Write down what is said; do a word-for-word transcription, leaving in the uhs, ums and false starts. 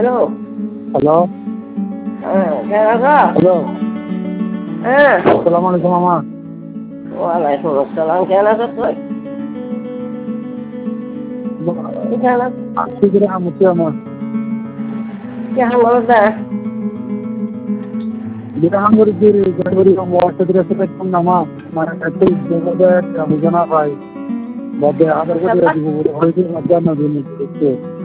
Hello hello হ্যাঁ কেন আছো? হ্যালো হ্যাঁ আসসালামু আলাইকুম মামা। ওয়ালাইকুম আসসালাম। কেন আছো তুই? কেন আসছি গ্রাম হচ্ছে আমার কেন বলতে? গ্রাম করেছি জানুয়ারি ওয়ার্ষিক নামা মানে একটা বুঝে না পাই বাদে আধার কার্ড দিব হয়েছে মধ্যাহ্ন দিন